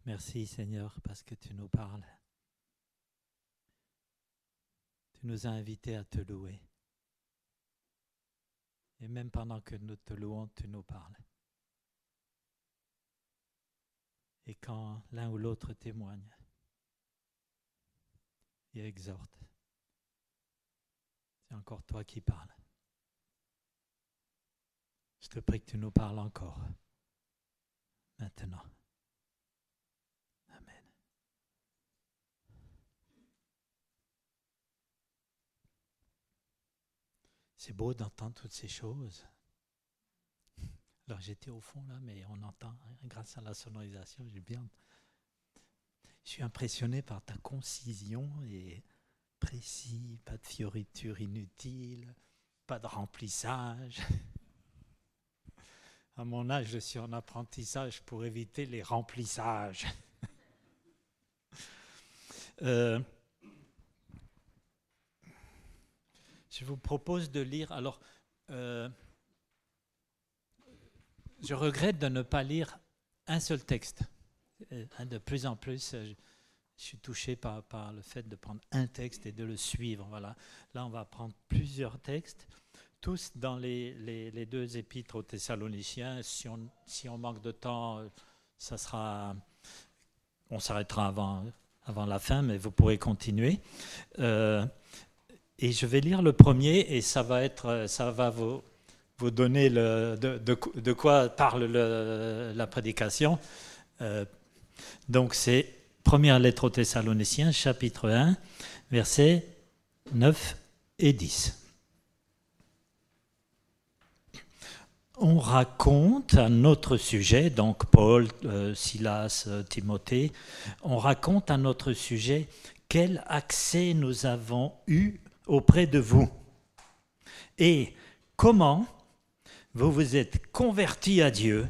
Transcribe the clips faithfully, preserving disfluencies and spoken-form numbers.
Merci Seigneur parce que tu nous parles. Tu nous as invités à te louer. Et même pendant que nous te louons, tu nous parles. Et quand l'un ou l'autre témoigne et exhorte, c'est encore toi qui parles. Je te prie que tu nous parles encore, maintenant. Amen. C'est beau d'entendre toutes ces choses. Alors j'étais au fond là, mais on entend, grâce à la sonorisation, j'ai bien... Je suis impressionné par ta concision et précis, pas de fioritures inutiles, pas de remplissage. À mon âge, je suis en apprentissage pour éviter les remplissages. euh, je vous propose de lire. Alors, euh, je regrette de ne pas lire un seul texte. De plus en plus, je, je suis touché par, par le fait de prendre un texte et de le suivre. Voilà. Là, on va prendre plusieurs textes, tous dans les, les, les deux épîtres aux Thessaloniciens. Si on, si on manque de temps, ça sera, on s'arrêtera avant, avant la fin, mais vous pourrez continuer. Euh, et je vais lire le premier, et ça va être, ça va vous, vous donner le, de, de, de quoi parle le, la prédication. Euh, donc c'est première lettre aux Thessaloniciens, chapitre un, versets neuf et dix. On raconte à notre sujet, donc Paul, euh, Silas, euh, Timothée, on raconte à notre sujet quel accès nous avons eu auprès de vous et comment vous vous êtes convertis à Dieu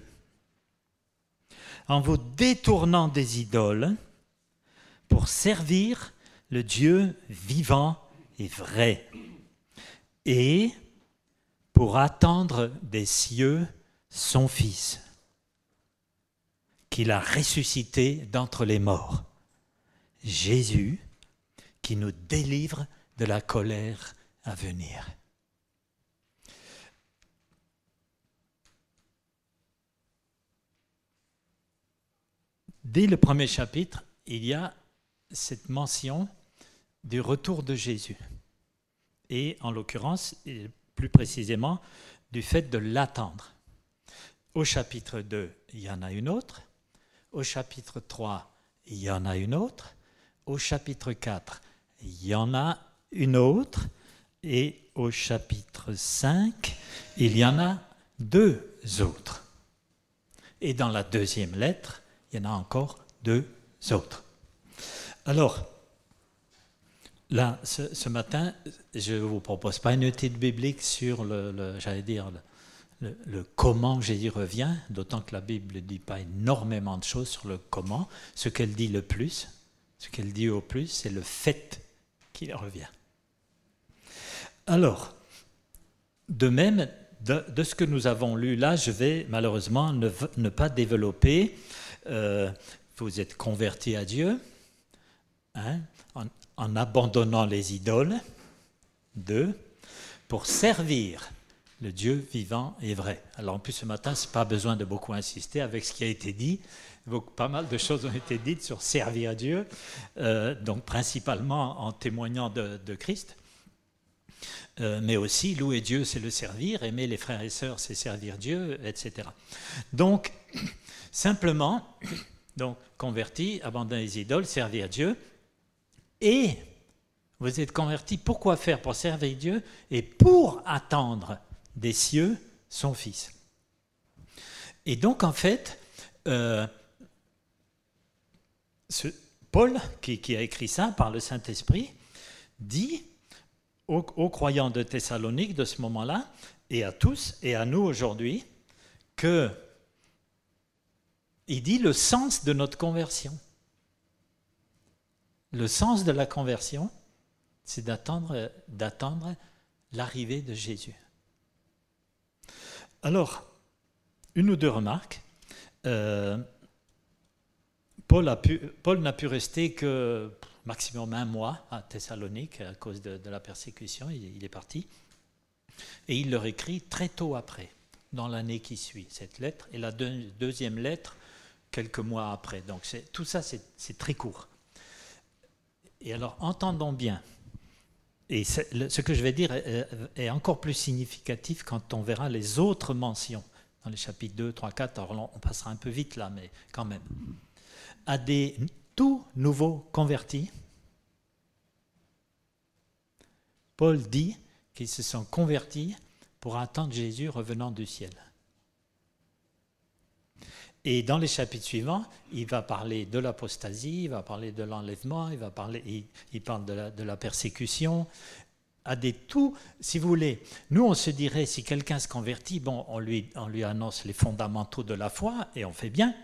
en vous détournant des idoles pour servir le Dieu vivant et vrai et pour attendre des cieux son Fils, qu'il a ressuscité d'entre les morts, Jésus, qui nous délivre de la colère à venir. Dès le premier chapitre, il y a cette mention du retour de Jésus. Et en l'occurrence, plus précisément, du fait de l'attendre. Au chapitre deux, il y en a une autre. Au chapitre trois, il y en a une autre. Au chapitre quatre, il y en a une autre. Et au chapitre cinq, il y en a deux autres. Et dans la deuxième lettre, il y en a encore deux autres. Alors, là, ce, ce matin, je ne vous propose pas une étude biblique sur le, le j'allais dire, le, le, le comment Jésus revient, d'autant que la Bible ne dit pas énormément de choses sur le comment. Ce qu'elle dit le plus, ce qu'elle dit au plus, c'est le fait qu'il revient. Alors, de même, de, de ce que nous avons lu là, je vais malheureusement ne, ne pas développer. Euh, vous êtes convertis à Dieu, hein, en, en abandonnant les idoles, deux, pour servir le Dieu vivant et vrai. Alors en plus ce matin, ce n'est pas besoin de beaucoup insister avec ce qui a été dit. Pas mal de choses ont été dites sur servir Dieu, euh, donc principalement en témoignant de, de Christ. Euh, mais aussi louer Dieu, c'est le servir, aimer les frères et sœurs, c'est servir Dieu, et cetera. Donc, simplement, donc, convertis, abandonner les idoles, servir Dieu, et vous êtes convertis, pourquoi faire? Pour servir Dieu et pour attendre des cieux son Fils. Et donc, en fait, euh, ce, Paul, qui, qui a écrit ça par le Saint-Esprit, dit aux, aux croyants de Thessalonique de ce moment-là, et à tous, et à nous aujourd'hui, que il dit le sens de notre conversion. Le sens de la conversion, c'est d'attendre, d'attendre l'arrivée de Jésus. Alors, une ou deux remarques. Euh, Paul, a pu, Paul n'a pu rester que maximum un mois à Thessalonique à cause de, de la persécution, il, il est parti. Et il leur écrit très tôt après, dans l'année qui suit, cette lettre, et la deux, deuxième lettre, quelques mois après. Donc c'est, tout ça, c'est, c'est très court. Et alors, entendons bien, et ce que je vais dire est, est encore plus significatif quand on verra les autres mentions, dans les chapitres deux, trois, quatre, alors on passera un peu vite là, mais quand même. À des tout nouveaux convertis, Paul dit qu'ils se sont convertis pour attendre Jésus revenant du ciel. Et dans les chapitres suivants, il va parler de l'apostasie, il va parler de l'enlèvement, il va parler, il, il parle de la, de la persécution, à des tout, si vous voulez. Nous, on se dirait, si quelqu'un se convertit, bon, on lui, on lui annonce les fondamentaux de la foi, et on fait bien.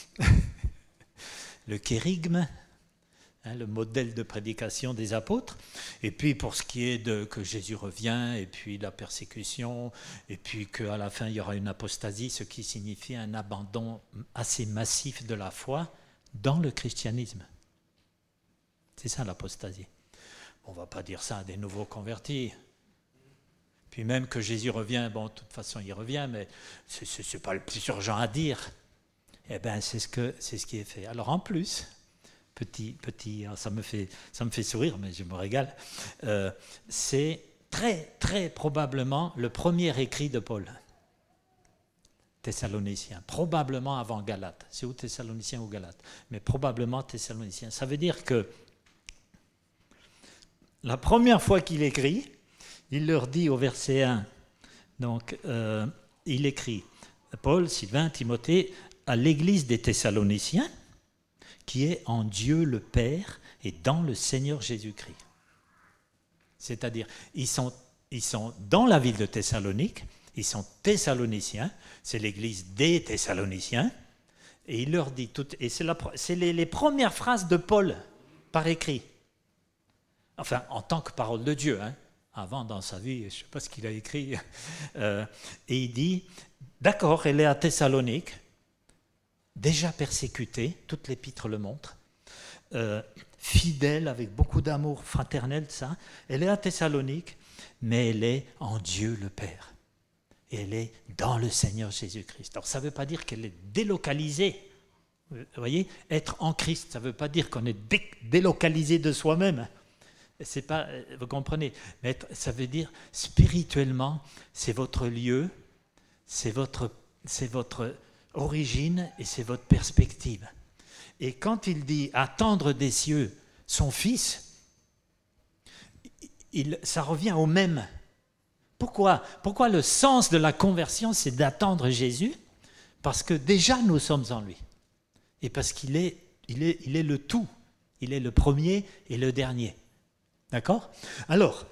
Le kérygme, hein, le modèle de prédication des apôtres. Et puis, pour ce qui est de que Jésus revient, et puis la persécution, et puis qu'à la fin, il y aura une apostasie, ce qui signifie un abandon assez massif de la foi dans le christianisme. C'est ça l'apostasie. On ne va pas dire ça à des nouveaux convertis. Puis même que Jésus revient, bon, de toute façon, il revient, mais ce n'est pas le plus urgent à dire. Eh bien, c'est ce, que, c'est ce qui est fait. Alors, en plus, petit, petit, ça me fait, ça me fait sourire, mais je me régale, euh, c'est très, très probablement le premier écrit de Paul. Thessaloniciens, probablement avant Galates. C'est ou Thessaloniciens ou Galates, mais probablement Thessaloniciens. Ça veut dire que la première fois qu'il écrit, il leur dit au verset un, donc euh, il écrit, Paul, Sylvain, Timothée, à l'église des Thessaloniciens, qui est en Dieu le Père et dans le Seigneur Jésus-Christ. C'est-à-dire, ils sont, ils sont dans la ville de Thessalonique, ils sont thessaloniciens, c'est l'église des Thessaloniciens, et il leur dit, tout, et c'est, la, c'est les, les premières phrases de Paul par écrit. Enfin, en tant que parole de Dieu, hein. Avant, dans sa vie, je ne sais pas ce qu'il a écrit, euh, et il dit, d'accord, elle est à Thessalonique, déjà persécutée, toute l'épître le montre, euh, fidèle, avec beaucoup d'amour fraternel, ça. Elle est à Thessalonique, mais elle est en Dieu le Père. Et elle est dans le Seigneur Jésus-Christ. Alors ça ne veut pas dire qu'elle est délocalisée. Vous voyez, être en Christ, ça ne veut pas dire qu'on est dé- délocalisé de soi-même. C'est pas, vous comprenez, mais être, ça veut dire spirituellement, c'est votre lieu, c'est votre, c'est votre origine et c'est votre perspective. Et quand il dit attendre des cieux son Fils, il, ça revient au même. Pourquoi ? Pourquoi le sens de la conversion, c'est d'attendre Jésus ? Parce que déjà nous sommes en lui. Et parce qu'il est, il est, il est le tout. Il est le premier et le dernier. D'accord ? Alors,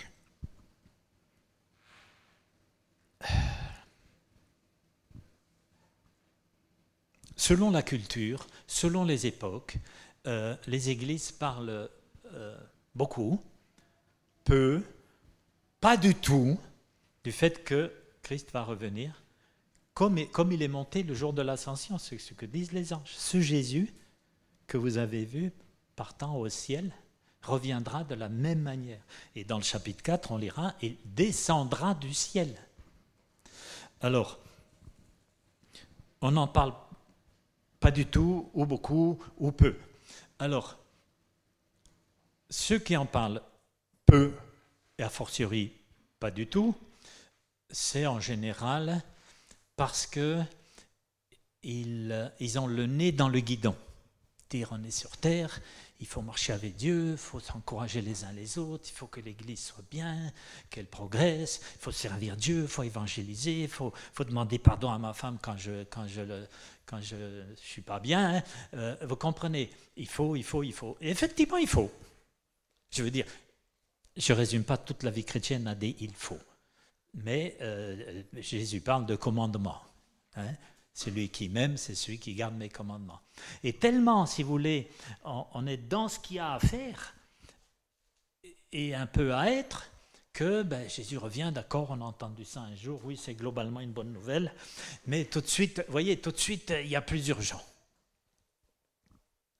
selon la culture, selon les époques, euh, les églises parlent euh, beaucoup, peu, pas du tout, du fait que Christ va revenir, comme, comme il est monté le jour de l'ascension, c'est ce que disent les anges. Ce Jésus que vous avez vu partant au ciel reviendra de la même manière. Et dans le chapitre quatre, on lira, il descendra du ciel. Alors, on n'en parle pas du tout, ou beaucoup, ou peu. Alors, ceux qui en parlent peu, et a fortiori pas du tout, c'est en général parce que ils, ils ont le nez dans le guidon. Dire on est sur terre, il faut marcher avec Dieu, il faut s'encourager les uns les autres, il faut que l'Église soit bien, qu'elle progresse, il faut servir Dieu, il faut évangéliser, il faut, faut demander pardon à ma femme quand je quand je le, quand je ne suis pas bien. Hein. Euh, vous comprenez, il faut, il faut, il faut. Et effectivement, il faut. Je veux dire, je ne résume pas toute la vie chrétienne à des « il faut ». Mais euh, Jésus parle de commandements. Hein. Celui qui m'aime, c'est celui qui garde mes commandements. Et tellement, si vous voulez, on, on est dans ce qu'il y a à faire et un peu à être, que ben, Jésus revient, d'accord, on a entendu ça un jour, oui, c'est globalement une bonne nouvelle, mais tout de suite, vous voyez, tout de suite, il y a plus urgent.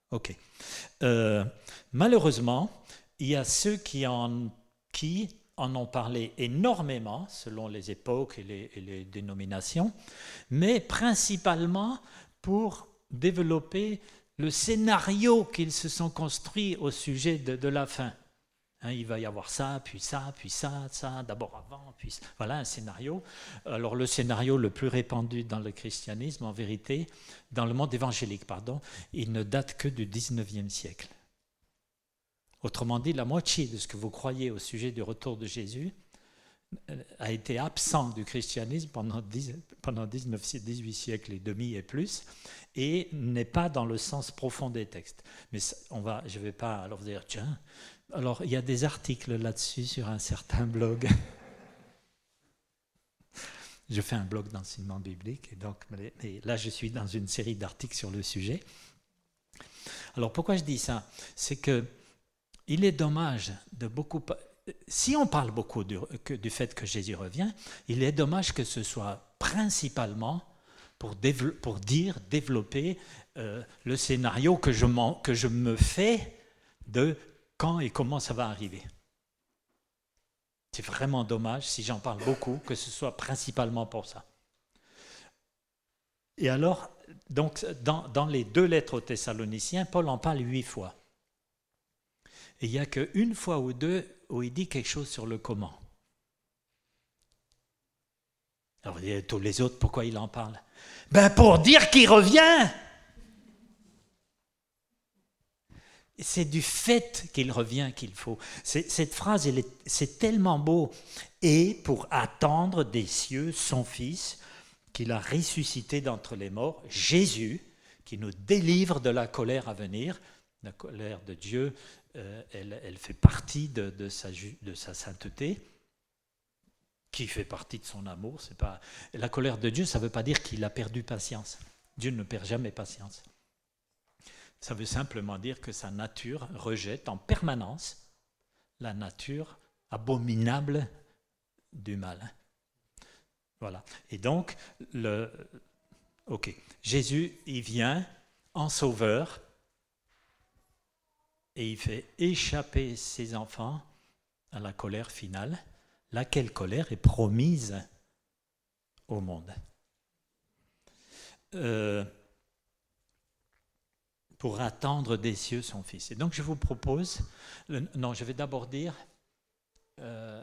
Ok. Euh, malheureusement, il y a ceux qui en, qui en ont parlé énormément, selon les époques et les, et les dénominations, mais principalement pour développer le scénario qu'ils se sont construits au sujet de, de la fin. Hein, il va y avoir ça, puis ça, puis ça, ça, d'abord avant, puis ça. Voilà un scénario. Alors le scénario le plus répandu dans le christianisme, en vérité, dans le monde évangélique, pardon, il ne date que du dix-neuvième siècle. Autrement dit, la moitié de ce que vous croyez au sujet du retour de Jésus a été absent du christianisme pendant, dix, pendant dix-neuf, dix-huit siècles et demi et plus, et n'est pas dans le sens profond des textes. Mais on va, je ne vais pas alors vous dire, tiens, alors il y a des articles là-dessus sur un certain blog. Je fais un blog d'enseignement biblique, et donc et là je suis dans une série d'articles sur le sujet. Alors pourquoi je dis ça? C'est que il est dommage de beaucoup... Si on parle beaucoup du, que, du fait que Jésus revient, il est dommage que ce soit principalement pour, dévelop, pour dire, développer euh, le scénario que je, que je me fais de quand et comment ça va arriver. C'est vraiment dommage, si j'en parle beaucoup, que ce soit principalement pour ça. Et alors, donc, dans, dans les deux lettres aux Thessaloniciens, Paul en parle huit fois. Et il n'y a qu'une fois ou deux où il dit quelque chose sur le comment. Alors, tous les autres, pourquoi il en parle? Ben, pour dire qu'il revient. C'est du fait qu'il revient qu'il faut. C'est, cette phrase, elle est, c'est tellement beau. Et pour attendre des cieux son Fils, qu'il a ressuscité d'entre les morts, Jésus, qui nous délivre de la colère à venir. La colère de Dieu, euh, elle, elle fait partie de, de, sa, de sa sainteté, qui fait partie de son amour. C'est pas... La colère de Dieu, ça ne veut pas dire qu'il a perdu patience. Dieu ne perd jamais patience. Ça veut simplement dire que sa nature rejette en permanence la nature abominable du mal. Voilà. Et donc, le, ok, Jésus, il vient en sauveur et il fait échapper ses enfants à la colère finale, laquelle colère est promise au monde. Euh, pour attendre des cieux son Fils. Et donc je vous propose, le, non, je vais d'abord dire, euh,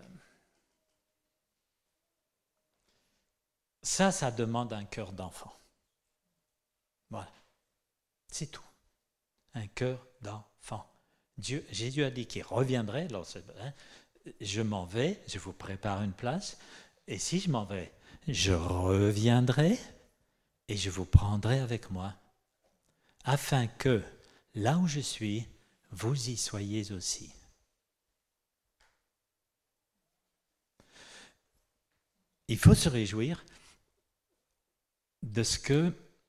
ça, ça demande un cœur d'enfant. Voilà, c'est tout. Un cœur d'enfant. Dieu, Jésus a dit qu'il reviendrait, alors hein, je m'en vais, je vous prépare une place, et si je m'en vais, je reviendrai et je vous prendrai avec moi, afin que, là où je suis, vous y soyez aussi. Il faut se réjouir de ce que,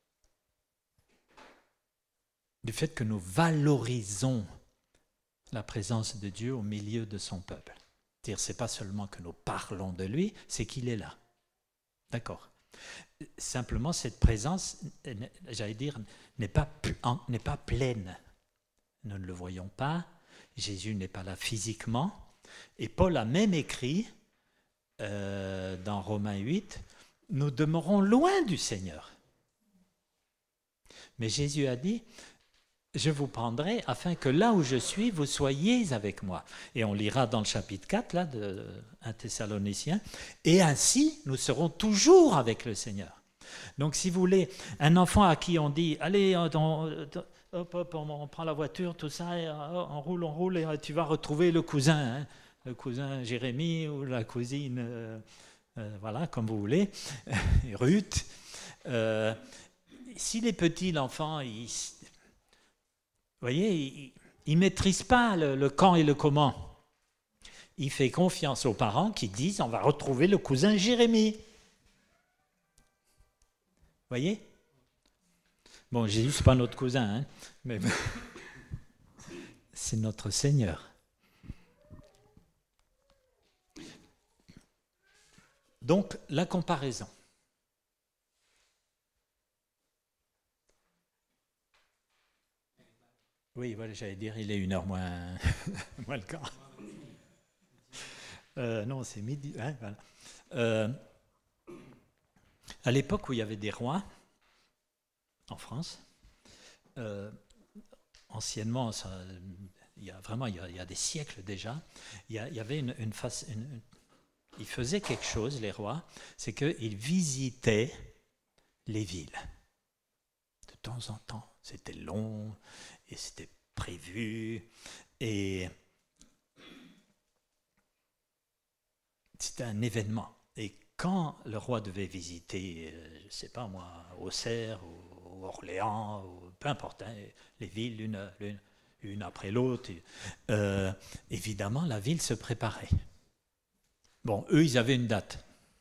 du fait que nous valorisons la présence de Dieu au milieu de son peuple. C'est-à-dire, ce n'est pas seulement que nous parlons de lui, c'est qu'il est là. D'accord. Simplement, cette présence, j'allais dire, n'est pas, n'est pas pleine. Nous ne le voyons pas. Jésus n'est pas là physiquement. Et Paul a même écrit euh, dans Romains huit, « Nous demeurons loin du Seigneur. » Mais Jésus a dit, « Je vous prendrai afin que là où je suis, vous soyez avec moi. » Et on lira dans le chapitre quatre là, de un Thessaloniciens, « Et ainsi, nous serons toujours avec le Seigneur. » Donc, si vous voulez, un enfant à qui on dit, « Allez, on, on, hop, hop, on, on prend la voiture, tout ça, et on roule, on roule, et tu vas retrouver le cousin, hein, le cousin Jérémie ou la cousine, euh, euh, voilà, comme vous voulez, Ruth. Euh, s'il est petit, l'enfant, il... Vous voyez, il ne maîtrise pas le, le quand et le comment. Il fait confiance aux parents qui disent « on va retrouver le cousin Jérémie ». Vous voyez? Bon, Jésus, ce n'est pas notre cousin, hein, mais c'est notre Seigneur. Donc, la comparaison. Oui, voilà, j'allais dire, il est une heure moins, moins le quart. Euh, non, c'est midi. Hein, voilà. Euh, à l'époque où il y avait des rois en France, euh, anciennement, ça, il y a vraiment il y a, il y a des siècles déjà, il y, a, il y avait une, une face, une, une, ils faisaient quelque chose, les rois, c'est qu'ils visitaient les villes de temps en temps. C'était long et c'était prévu et c'était un événement. Et quand le roi devait visiter, euh, je ne sais pas moi, Auxerre ou, ou Orléans, ou peu importe, hein, les villes l'une, l'une, une après l'autre, euh, évidemment la ville se préparait. Bon, eux ils avaient une date.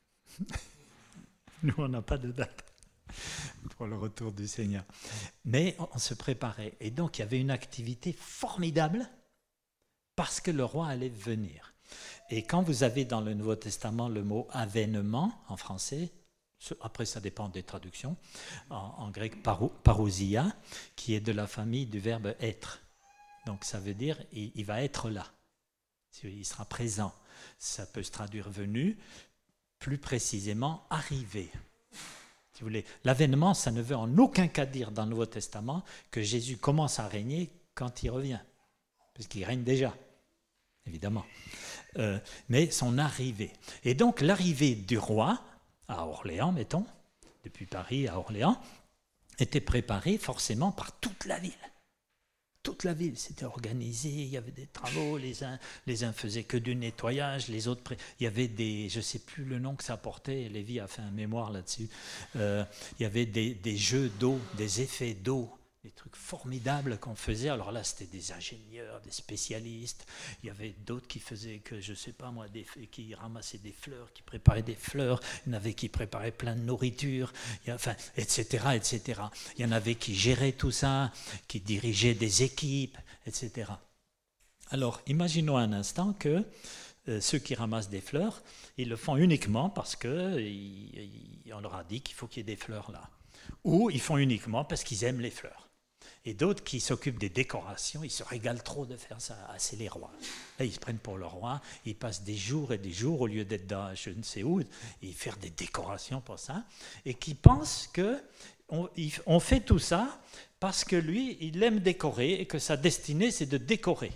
Nous on n'a pas de date pour le retour du Seigneur. Mais on se préparait. Et donc il y avait une activité formidable parce que le roi allait venir. Et quand vous avez dans le Nouveau Testament le mot avènement en français, après ça dépend des traductions, en, en grec parousia, qui est de la famille du verbe être. Donc ça veut dire il, il va être là, il sera présent. Ça peut se traduire venu, plus précisément arrivé. Si vous voulez, l'avènement, ça ne veut en aucun cas dire dans le Nouveau Testament que Jésus commence à régner quand il revient, parce qu'il règne déjà, évidemment. Euh, mais son arrivée. Et donc l'arrivée du roi à Orléans, mettons, depuis Paris à Orléans, était préparée forcément par toute la ville. Toute la ville s'était organisée, il y avait des travaux, les uns, les uns faisaient que du nettoyage, les autres, pré... il y avait des, je ne sais plus le nom que ça portait, Lévi a fait un mémoire là-dessus, euh, il y avait des, des jeux d'eau, des effets d'eau, des trucs formidables qu'on faisait. Alors là, c'était des ingénieurs, des spécialistes. Il y avait d'autres qui faisaient que, je ne sais pas moi, des, qui ramassaient des fleurs, qui préparaient des fleurs. Il y en avait qui préparaient plein de nourriture, il y a, enfin, et cetera, et cetera. Il y en avait qui géraient tout ça, qui dirigeaient des équipes, et cetera. Alors, imaginons un instant que euh, ceux qui ramassent des fleurs, ils le font uniquement parce qu'on leur a dit qu'il faut qu'il y ait des fleurs là. Ou ils font uniquement parce qu'ils aiment les fleurs. Et d'autres qui s'occupent des décorations, ils se régalent trop de faire ça. Ah, c'est les rois. Là, ils se prennent pour le roi, ils passent des jours et des jours, au lieu d'être dans je ne sais où, et faire des décorations pour ça, et qui pensent qu'on on fait tout ça parce que lui, il aime décorer, et que sa destinée, c'est de décorer.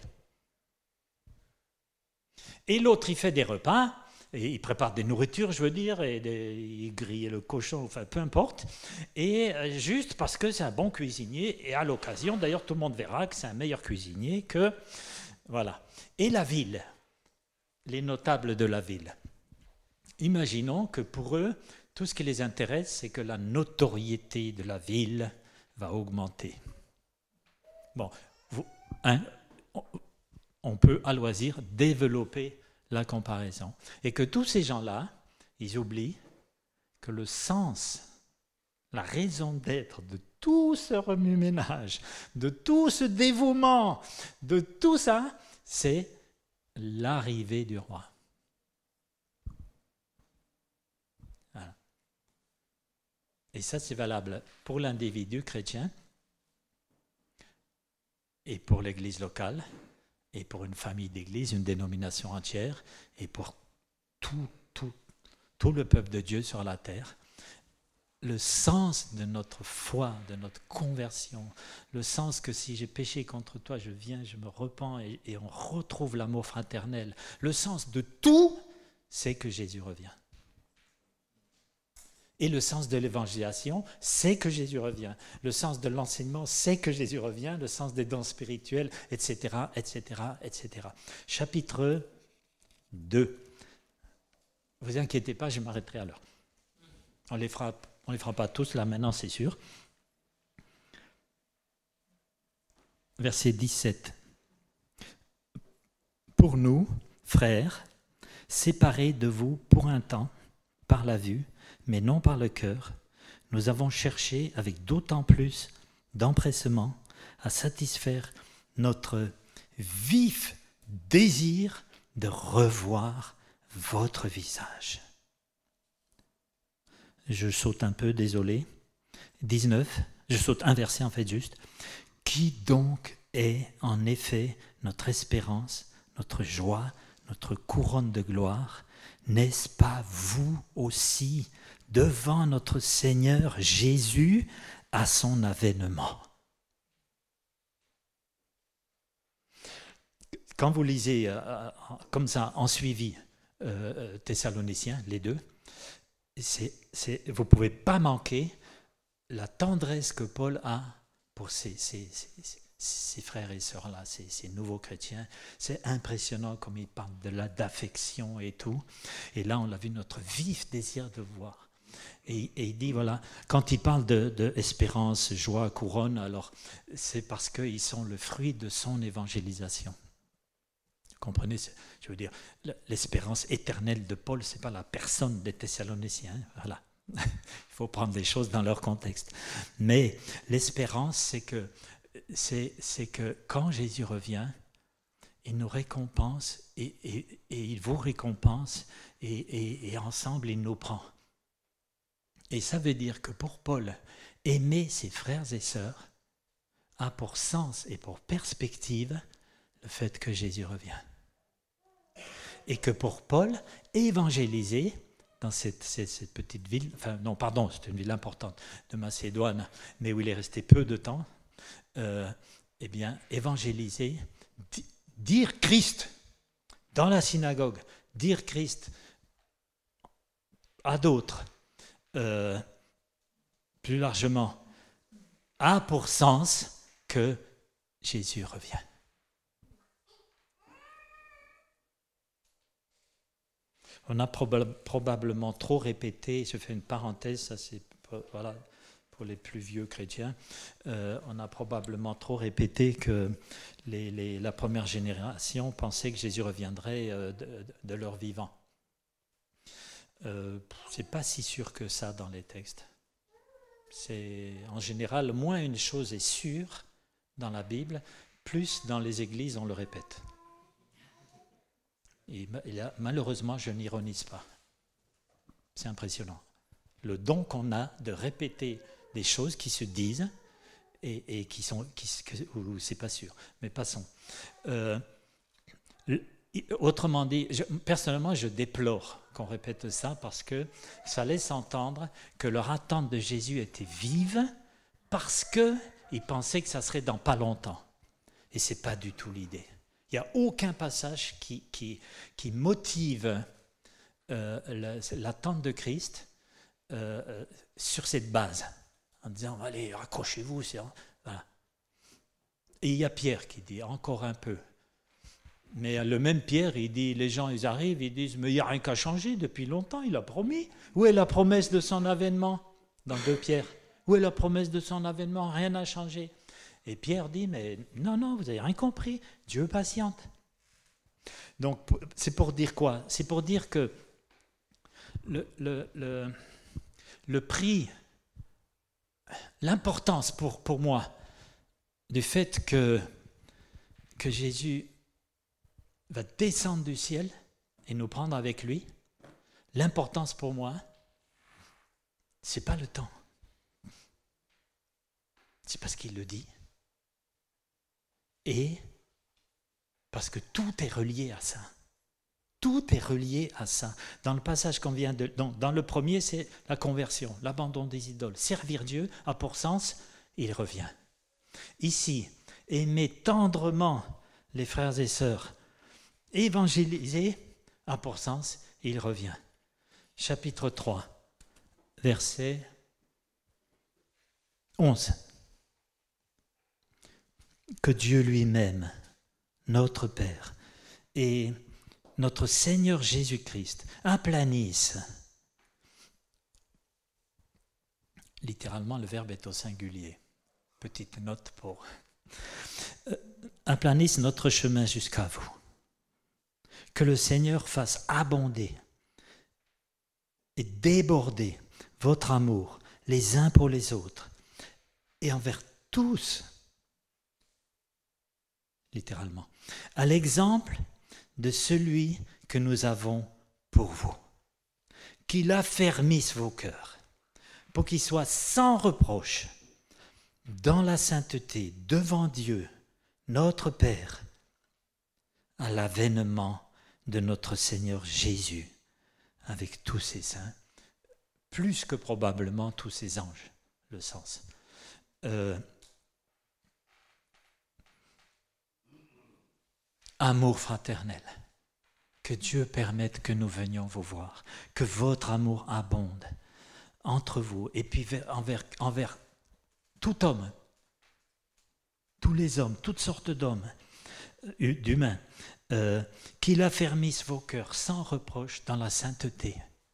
Et l'autre, il fait des repas, et il prépare des nourritures, je veux dire, et des, il grille le cochon, enfin peu importe, et juste parce que c'est un bon cuisinier, et à l'occasion, d'ailleurs tout le monde verra que c'est un meilleur cuisinier que... Voilà. Et la ville, les notables de la ville. Imaginons que pour eux, tout ce qui les intéresse, c'est que la notoriété de la ville va augmenter. Bon, vous, hein, on peut à loisir développer la comparaison. Et que tous ces gens-là, ils oublient que le sens, la raison d'être de tout ce remue-ménage, de tout ce dévouement, de tout ça, c'est l'arrivée du roi. Voilà. Et ça, c'est valable pour l'individu chrétien et pour l'église locale, et pour une famille d'église, une dénomination entière, et pour tout, tout, tout le peuple de Dieu sur la terre. Le sens de notre foi, de notre conversion, le sens que si j'ai péché contre toi, je viens, je me repens, et, et on retrouve l'amour fraternel. Le sens de tout, c'est que Jésus revient. Et le sens de l'évangélisation, c'est que Jésus revient. Le sens de l'enseignement, c'est que Jésus revient. Le sens des dons spirituels, et cetera, et cetera, et cetera. Chapitre deux. Ne vous inquiétez pas, je m'arrêterai à l'heure. On les fera, on les fera pas tous là maintenant, c'est sûr. Verset dix-sept. Pour nous, frères, séparés de vous pour un temps, par la vue, mais non par le cœur, nous avons cherché avec d'autant plus d'empressement à satisfaire notre vif désir de revoir votre visage. Je saute un peu, désolé. dix-neuf, je saute un verset en fait juste. Qui donc est en effet notre espérance, notre joie, notre couronne de gloire. N'est-ce pas vous aussi, devant notre Seigneur Jésus, à son avènement? Quand vous lisez euh, comme ça en suivi euh, Thessaloniciens, les deux, c'est, c'est, vous ne pouvez pas manquer la tendresse que Paul a pour ses, ses, ses, ses frères et sœurs-là, ces, ces nouveaux chrétiens. C'est impressionnant comme il parle de la, d'affection et tout. Et là, on l'a vu, notre vif désir de voir. Et, et il dit, voilà, quand il parle de, de espérance, joie, couronne, alors c'est parce qu'ils sont le fruit de son évangélisation. Vous comprenez, je veux dire, l'espérance éternelle de Paul, ce n'est pas la personne des Thessaloniciens, voilà. Il faut prendre les choses dans leur contexte. Mais l'espérance, c'est que, c'est, c'est que quand Jésus revient, il nous récompense et, et, et il vous récompense et, et, et ensemble il nous prend. Et ça veut dire que pour Paul, aimer ses frères et sœurs a pour sens et pour perspective le fait que Jésus revient. Et que pour Paul, évangéliser dans cette, cette, cette petite ville, enfin non, pardon, c'est une ville importante de Macédoine, mais où il est resté peu de temps, euh, eh bien, évangéliser, di- dire Christ dans la synagogue, dire Christ à d'autres, euh, plus largement, a pour sens que Jésus revient. On a proba- probablement trop répété, je fais une parenthèse, ça c'est voilà, pour les plus vieux chrétiens, euh, on a probablement trop répété que les, les, la première génération pensait que Jésus reviendrait euh, de, de leur vivant. Euh, c'est pas si sûr que ça dans les textes. C'est, en général, moins une chose est sûre dans la Bible, plus dans les églises on le répète. Et là, malheureusement, je n'ironise pas. C'est impressionnant. Le don qu'on a de répéter des choses qui se disent et, et qui sont, qui, que, ou c'est pas sûr. Mais passons. Euh, autrement dit, je, personnellement, je déplore qu'on répète ça parce que ça laisse entendre que leur attente de Jésus était vive parce qu'ils pensaient que ça serait dans pas longtemps. Et c'est pas du tout l'idée. Il n'y a aucun passage qui, qui, qui motive euh, l'attente de Christ euh, sur cette base, en disant, allez, raccrochez-vous. Voilà. Et il y a Pierre qui dit, encore un peu. Mais le même Pierre, il dit, les gens, ils arrivent, ils disent, mais il n'y a rien qu'à changer, depuis longtemps, il a promis. Où est la promesse de son avènement? Dans deux Pierre. Où est la promesse de son avènement? Rien n'a changé. Et Pierre dit, mais non, non, vous n'avez rien compris, Dieu patiente. Donc, c'est pour dire quoi? C'est pour dire que le, le, le, le prix, l'importance pour, pour moi du fait que, que Jésus va descendre du ciel et nous prendre avec lui, l'importance pour moi, ce n'est pas le temps. C'est parce qu'il le dit. Et parce que tout est relié à ça. Tout est relié à ça. Dans le passage qu'on vient de... Dans, dans le premier, c'est la conversion, l'abandon des idoles. Servir Dieu a pour sens, il revient. Ici, aimer tendrement les frères et sœurs, évangéliser a pour sens, il revient. Chapitre trois, verset onze. Que Dieu lui-même, notre Père, et notre Seigneur Jésus-Christ aplanisse. Littéralement, le verbe est au singulier. Petite note pour... Euh, aplanisse notre chemin jusqu'à vous. Que le Seigneur fasse abonder et déborder votre amour les uns pour les autres et envers tous, littéralement, à l'exemple de celui que nous avons pour vous. Qu'il affermisse vos cœurs, pour qu'ils soient sans reproche, dans la sainteté, devant Dieu, notre Père, à l'avènement de notre Seigneur Jésus, avec tous ses saints, plus que probablement tous ses anges, le sens. Euh, amour fraternel. Que Dieu permette que nous venions vous voir, que votre amour abonde entre vous et puis envers, envers tout homme, tous les hommes, toutes sortes d'hommes, d'humains, euh, qu'il affermisse vos cœurs sans reproche dans la sainteté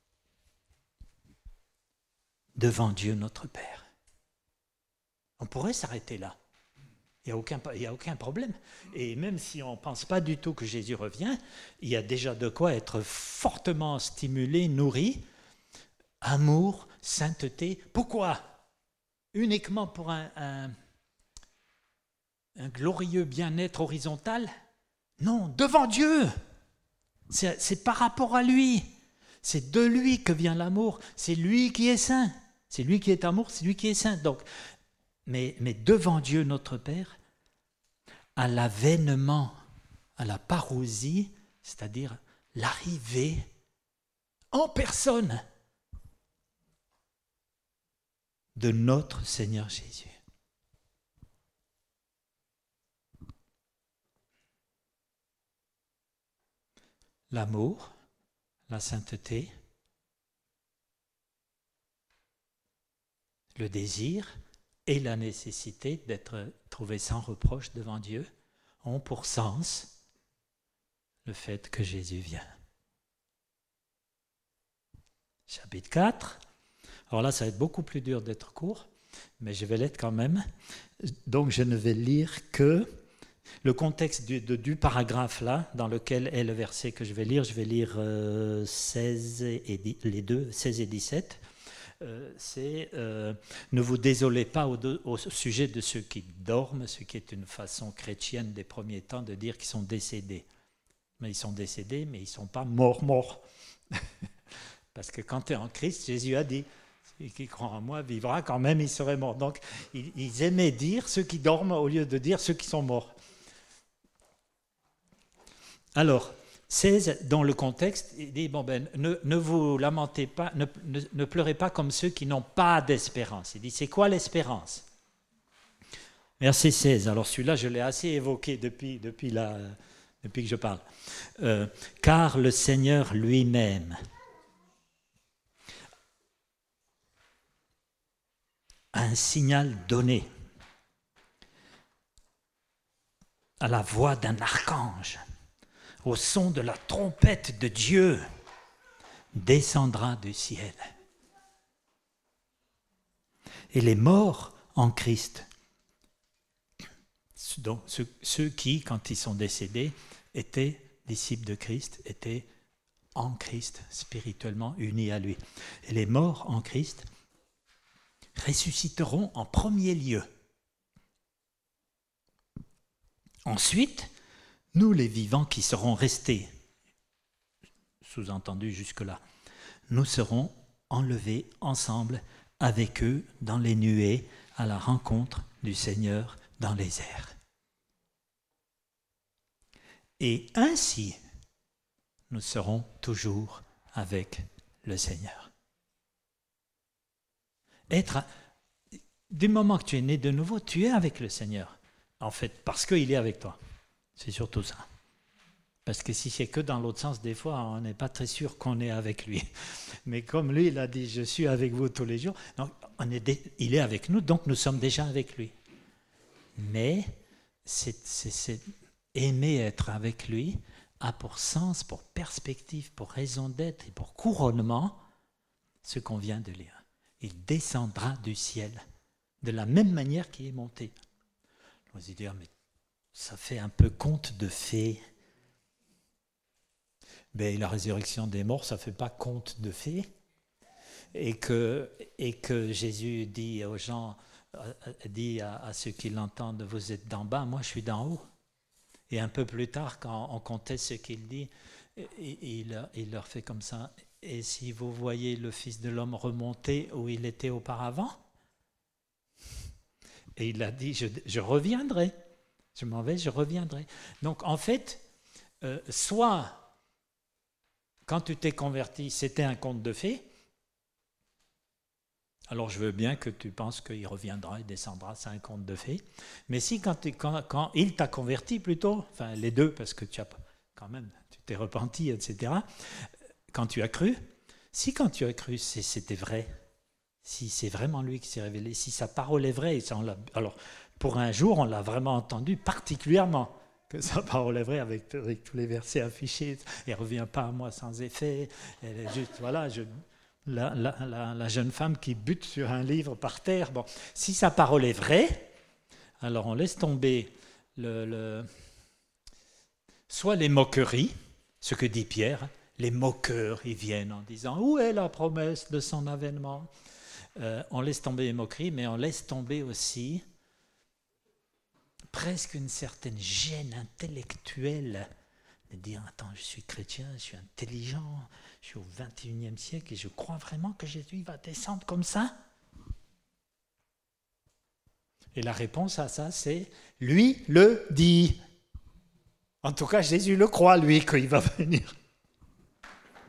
devant Dieu notre Père. On pourrait s'arrêter là. Il n'y a aucun, il y a aucun problème. Et même si on ne pense pas du tout que Jésus revient, il y a déjà de quoi être fortement stimulé, nourri. Amour, sainteté. Pourquoi ? Uniquement pour un, un, un glorieux bien-être horizontal ? Non, devant Dieu. C'est, c'est par rapport à lui. C'est de lui que vient l'amour. C'est lui qui est saint. C'est lui qui est amour, c'est lui qui est saint. Donc, Mais, mais devant Dieu notre Père, à l'avènement, à la parousie, c'est-à-dire l'arrivée en personne de notre Seigneur Jésus. L'amour, la sainteté, le désir et la nécessité d'être trouvé sans reproche devant Dieu ont pour sens le fait que Jésus vient. Chapitre quatre. Alors là, ça va être beaucoup plus dur d'être court, mais je vais l'être quand même. Donc je ne vais lire que le contexte du, de, du paragraphe là, dans lequel est le verset que je vais lire. Je vais lire euh, seize et, les deux, seize et dix-sept. Euh, c'est euh, ne vous désolez pas au, de, au sujet de ceux qui dorment, ce qui est une façon chrétienne des premiers temps de dire qu'ils sont décédés. Mais ils sont décédés, mais ils ne sont pas morts, morts. Parce que quand tu es en Christ, Jésus a dit, celui qui croit en moi vivra quand même, il serait mort. Donc ils, ils aimaient dire ceux qui dorment au lieu de dire ceux qui sont morts. Alors, seize, dans le contexte, il dit, bon ben, ne, ne vous lamentez pas, ne, ne, ne pleurez pas comme ceux qui n'ont pas d'espérance. Il dit, c'est quoi l'espérance ? Verset seize, alors celui-là, je l'ai assez évoqué depuis, depuis, la, depuis que je parle. Euh, Car le Seigneur lui-même a un signal donné à la voix d'un archange, au son de la trompette de Dieu, descendra du ciel. Et les morts en Christ, donc ceux, ceux qui, quand ils sont décédés, étaient disciples de Christ, étaient en Christ, spirituellement unis à lui. Et les morts en Christ ressusciteront en premier lieu. Ensuite, nous les vivants qui serons restés, sous-entendu jusque-là, nous serons enlevés ensemble avec eux dans les nuées à la rencontre du Seigneur dans les airs. Et ainsi, nous serons toujours avec le Seigneur. Être à, du moment que tu es né de nouveau, tu es avec le Seigneur, en fait, parce qu'il est avec toi. C'est surtout ça. Parce que si c'est que dans l'autre sens, des fois, on n'est pas très sûr qu'on est avec lui. Mais comme lui, il a dit, je suis avec vous tous les jours, donc on est dé- il est avec nous, donc nous sommes déjà avec lui. Mais c'est, c'est, c'est aimer être avec lui a pour sens, pour perspective, pour raison d'être et pour couronnement ce qu'on vient de lire. Il descendra du ciel de la même manière qu'il est monté. On va se dire, mais ça fait un peu conte de fées. Mais la résurrection des morts, ça ne fait pas conte de fées. Et que, et que Jésus dit aux gens, dit à, à ceux qui l'entendent, vous êtes d'en bas, moi je suis d'en haut. Et un peu plus tard, quand on comptait ce qu'il dit, il, il leur fait comme ça. Et si vous voyez le Fils de l'homme remonter où il était auparavant, et il a dit, je, je reviendrai. Je m'en vais, je reviendrai. Donc en fait, euh, soit quand tu t'es converti, c'était un conte de fées, alors je veux bien que tu penses qu'il reviendra, il descendra, c'est un conte de fées. Mais si quand, tu, quand, quand il t'a converti plutôt, enfin les deux, parce que tu as quand même, tu t'es repenti, et cetera, quand tu as cru, si quand tu as cru c'était vrai, si c'est vraiment lui qui s'est révélé, si sa parole est vraie, et ça on l'a, alors pour un jour on l'a vraiment entendu particulièrement, que sa parole est vraie avec, avec tous les versets affichés, elle ne revient pas à moi sans effet, elle est juste, voilà, je, la, la, la, la jeune femme qui bute sur un livre par terre, bon, si sa parole est vraie, alors on laisse tomber le, le, soit les moqueries, ce que dit Pierre, les moqueurs, ils viennent en disant « Où est la promesse de son avènement ?» euh, On laisse tomber les moqueries, mais on laisse tomber aussi presque une certaine gêne intellectuelle de dire « Attends, je suis chrétien, je suis intelligent, je suis au vingt et unième siècle et je crois vraiment que Jésus va descendre comme ça ?» Et la réponse à ça, c'est « Lui le dit ». En tout cas, Jésus le croit, lui, qu'il va venir. Voyez ?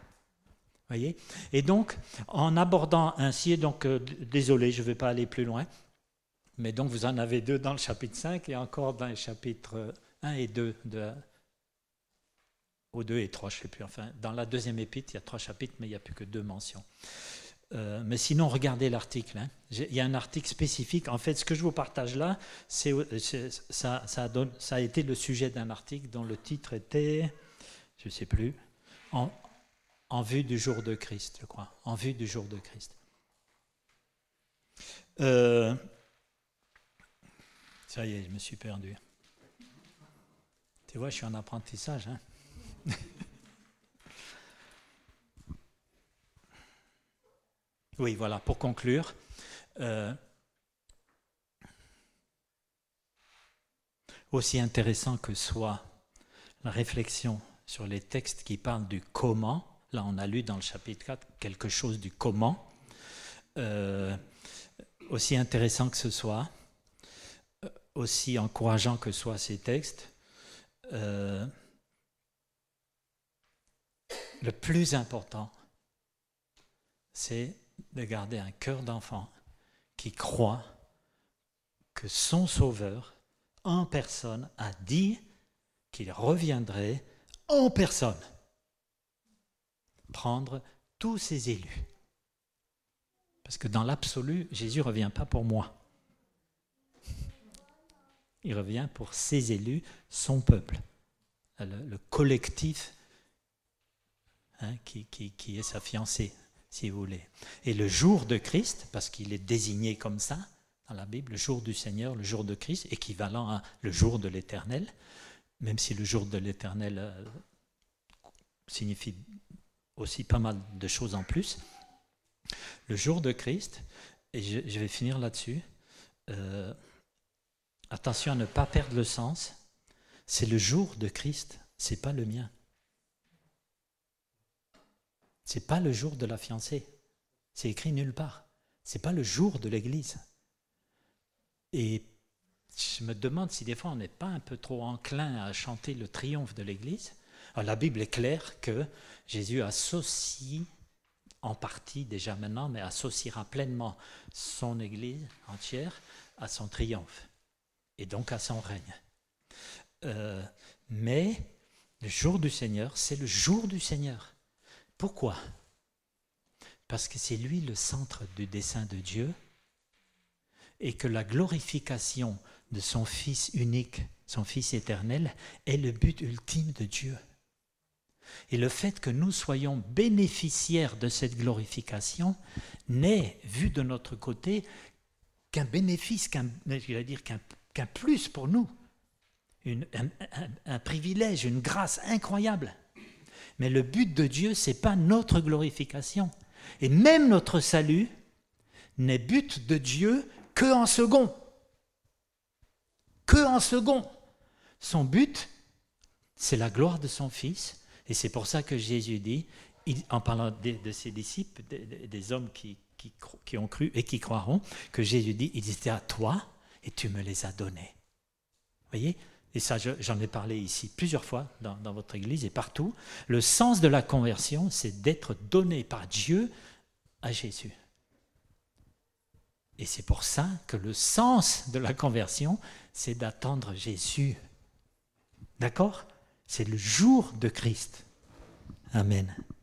Et donc, en abordant ainsi, donc, euh, désolé, je ne vais pas aller plus loin, mais donc vous en avez deux dans le chapitre cinq et encore dans les chapitres un et deux, de, ou deux et trois, je ne sais plus, enfin, dans la deuxième épître, il y a trois chapitres, mais il n'y a plus que deux mentions. Euh, mais sinon, regardez l'article. Hein. Il y a un article spécifique. En fait, ce que je vous partage là, c'est, c'est, ça, ça, donne, ça a été le sujet d'un article dont le titre était, je ne sais plus, en, en vue du jour de Christ, je crois. En vue du jour de Christ. Euh, ça y est, je me suis perdu. Tu vois, je suis en apprentissage. Hein. Oui, voilà, pour conclure, euh, aussi intéressant que soit la réflexion sur les textes qui parlent du comment, là on a lu dans le chapitre quatre quelque chose du comment, euh, aussi intéressant que ce soit, aussi encourageant que soient ces textes, euh, le plus important, c'est de garder un cœur d'enfant qui croit que son Sauveur, en personne, a dit qu'il reviendrait en personne prendre tous ses élus. Parce que dans l'absolu, Jésus ne revient pas pour moi. Il revient pour ses élus, son peuple, le, le collectif hein, qui, qui, qui est sa fiancée. Si vous voulez. Et le jour de Christ, parce qu'il est désigné comme ça dans la Bible, le jour du Seigneur, le jour de Christ, équivalent à le jour de l'Éternel, même si le jour de l'Éternel euh, signifie aussi pas mal de choses en plus. Le jour de Christ, et je, je vais finir là-dessus, euh, attention à ne pas perdre le sens, c'est le jour de Christ, c'est pas le mien. Ce n'est pas le jour de la fiancée. C'est écrit nulle part. Ce n'est pas le jour de l'Église. Et je me demande si des fois on n'est pas un peu trop enclin à chanter le triomphe de l'Église. Alors, la Bible est claire que Jésus associe, en partie déjà maintenant, mais associera pleinement son Église entière à son triomphe et donc à son règne. Euh, mais le jour du Seigneur, c'est le jour du Seigneur. Pourquoi ? Parce que c'est lui le centre du dessein de Dieu et que la glorification de son Fils unique, son Fils éternel, est le but ultime de Dieu. Et le fait que nous soyons bénéficiaires de cette glorification n'est, vu de notre côté, qu'un bénéfice, qu'un, je vais dire, qu'un, qu'un plus pour nous, une, un, un, un privilège, une grâce incroyable. Mais le but de Dieu, ce n'est pas notre glorification. Et même notre salut n'est but de Dieu que en second. Que en second. Son but, c'est la gloire de son Fils. Et c'est pour ça que Jésus dit, en parlant de, de ses disciples, des, des hommes qui, qui, qui ont cru et qui croiront, que Jésus dit, ils étaient à toi et tu me les as donnés. Vous voyez ? et ça je, j'en ai parlé ici plusieurs fois dans, dans votre église et partout, le sens de la conversion, c'est d'être donné par Dieu à Jésus. Et c'est pour ça que le sens de la conversion, c'est d'attendre Jésus. D'accord ? C'est le jour de Christ. Amen.